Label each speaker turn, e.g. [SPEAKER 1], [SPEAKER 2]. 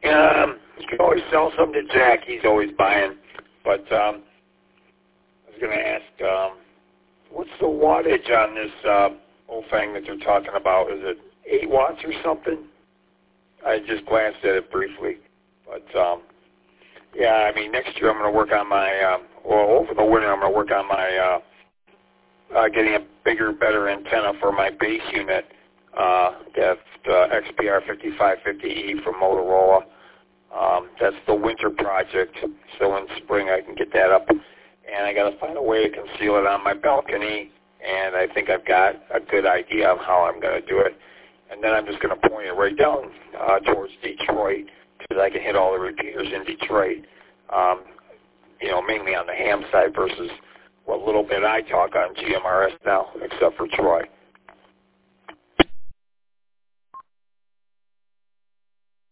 [SPEAKER 1] You can always sell some to Jack. He's always buying. But I was going to ask, what's the wattage on this old thing that they're talking about? Is it 8 watts or something? I just glanced at it briefly. But, yeah, I mean, next year I'm going to work on my, over the winter I'm going to work on my getting a bigger, better antenna for my base unit. That's the XPR 5550E from Motorola. That's the winter project, so in spring I can get that up. And I got to find a way to conceal it on my balcony, and I think I've got a good idea of how I'm going to do it. And then I'm just going to point it right down towards Detroit, because I can hit all the repeaters in Detroit, you know, mainly on the ham side versus what little bit I talk on GMRS now, except for Troy.